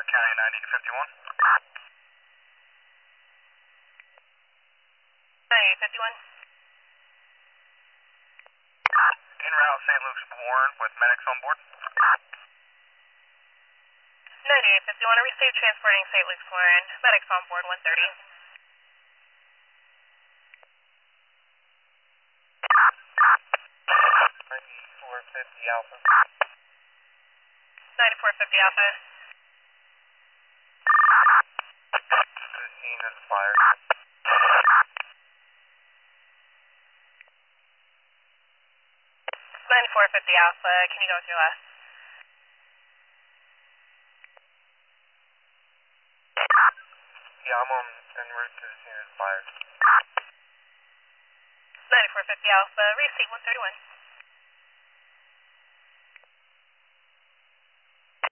County 90 to 51. 90 to 51. En route St. Luke's Warren with medics on board. 98 51, I received transporting St. Luke's Warren. Medics on board 130. 9450 Alpha. 9450 Alpha. To the scene of the fire. 9450 Alpha, can you go with your last? Yeah, I'm en route to the scene of the fire. 9450 Alpha, receive 131.